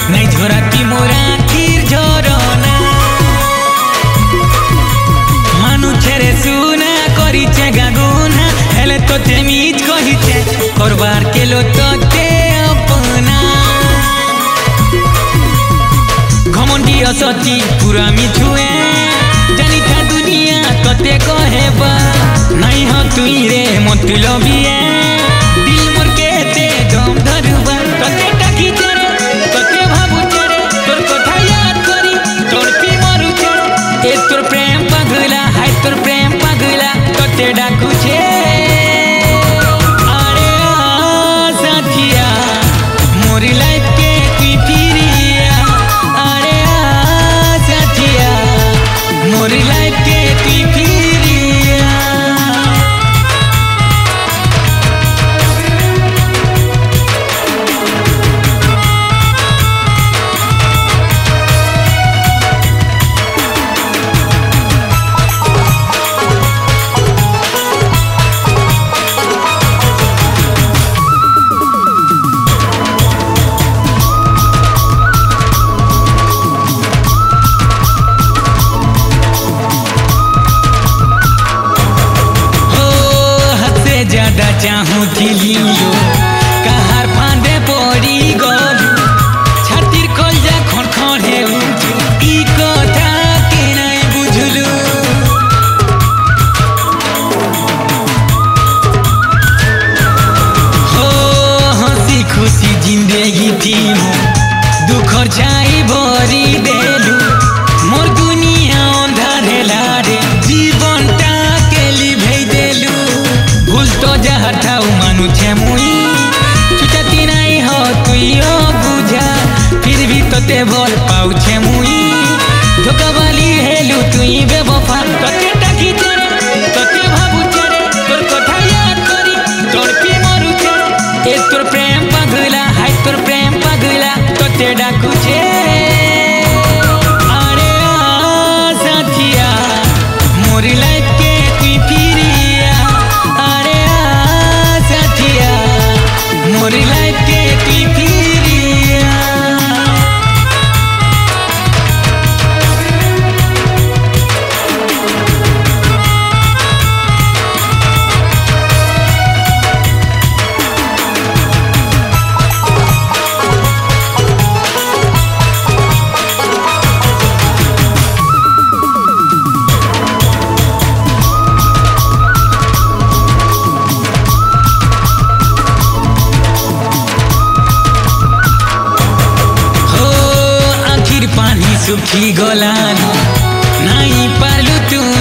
নাই ঝরাতি মোরা আখির ঝরনা মানুষের সুনা করিছে গাগুনা হেলে তোতে মিজ কহিছে করবার কেলো তোতে আপনা ঘমন্ডি অসতি পুরা মিছুয়ে জানি থা দুনিয়া তোতে কহেবা নাই হ তুই রে মতলবিয়ে দিল মোর কেতে দম ধরবা তোতে ডাকিছে রে তোতে ভাবুছে রে তোর কথা याद করি তোর পি মরুছে এ তোর প্রেম পাগলা হাই তোর প্রেম পাগলা তোতে ডাকুছে আরে সাথিয়া মোর লাইফ কে তুই ফিরিয়া আরে সাথিয়া মোর লাইফ কে তুই ফিরিয়া ज्यादा चाहूँ थिलियो कहार फांदे पड़ी गलू छातिर कलजा खड़खड़े उठू ई कथा के नहीं बुझलू हो हंसी खुशी जिंदगी थी दुखर छाई भरी देलू मोर दुनिया अंधारे लारे जीवनटा के लिभे देलू भूल तो जहा ठाऊ मानुछे मुई छुटाती नहीं हो तुई ओ बुझा फिर भी तोते भल पाउछे मुई धोखा वाली हेलू तुई बेवफा तोते डाकिछे रे तोते भाबुछे रे तोर कथा याद करी तोर पी मरुछे ए तोर प्रेम पागला हाय तोर प्रेम पागला तोते डाकुछे अरे साथिया मोर लाइफ के तुई फिरिया अरे साथिया मोर लाइफ के तुई फिरिया सुखी गलान नहीं पालू तू